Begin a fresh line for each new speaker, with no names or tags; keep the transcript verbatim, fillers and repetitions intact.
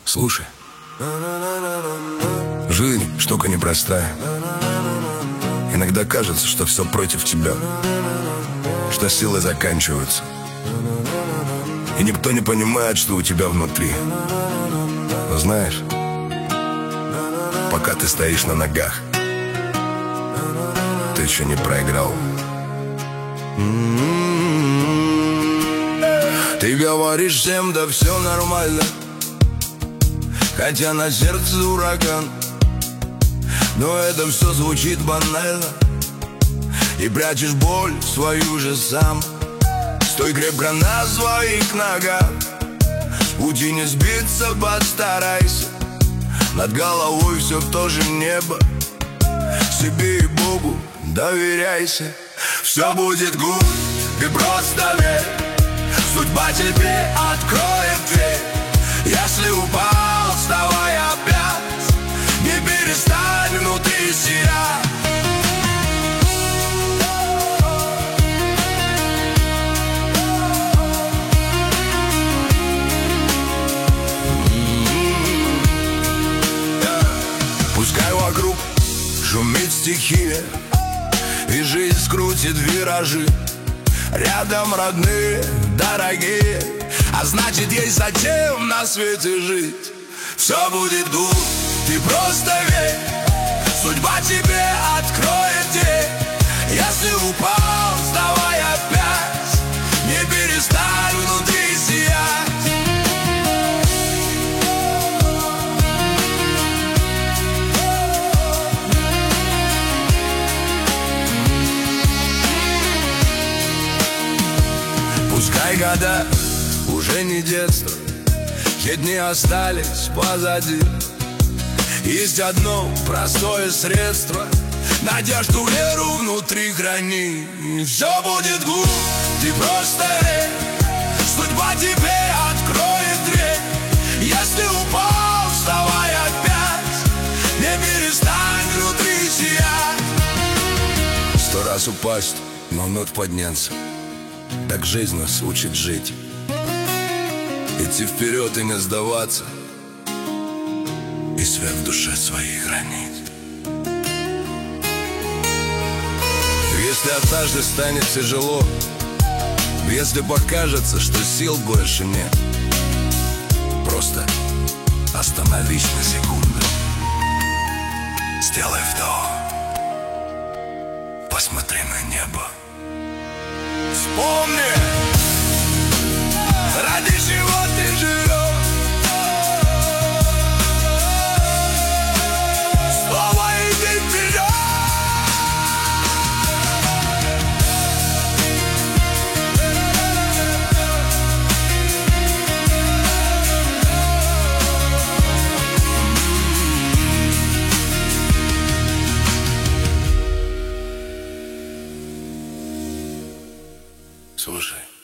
Слушай, жизнь штука непростая. Иногда кажется, что все против тебя, что силы заканчиваются, и никто не понимает, что у тебя внутри. Но знаешь, пока ты стоишь на ногах, ты еще не проиграл. Ты говоришь всем, да все нормально, хотя на сердце ураган. Но это все звучит банально, и прячешь боль свою же сам. Стой крепко на своих ногах, с пути не сбиться, постарайся. Над головой все в то же небо, себе и Богу доверяйся. Все будет гуд, ты просто верь, судьба тебе откроет дверь. Если упал, вставай опять, не перестань внутри себя. Пускай вокруг шумит стихия, и жизнь скрутит виражи. Рядом родные, дорогие, а значит есть зачем на свете жить. Все будет гуд, ты просто верь, судьба тебе откроет дверь. Если упал, вставай опять, не перестань внутри сиять. Пускай года уже не детство, те дни остались позади. Есть одно простое средство, надежду, веру внутри храни. Все будет гуд, ты просто верь, судьба тебе откроет дверь. Если упал, вставай опять, не перестань внутри сиять. Сто раз упасть, но вновь подняться, так жизнь нас учит жить. Идти вперед и не сдаваться, и свет в душе своей хранить. Если однажды станет тяжело, если покажется, что сил больше нет, просто остановись на секунду, сделай вдох, посмотри на небо. Вспомни, ради чего ты живешь. Снова иди вперед. Слушай.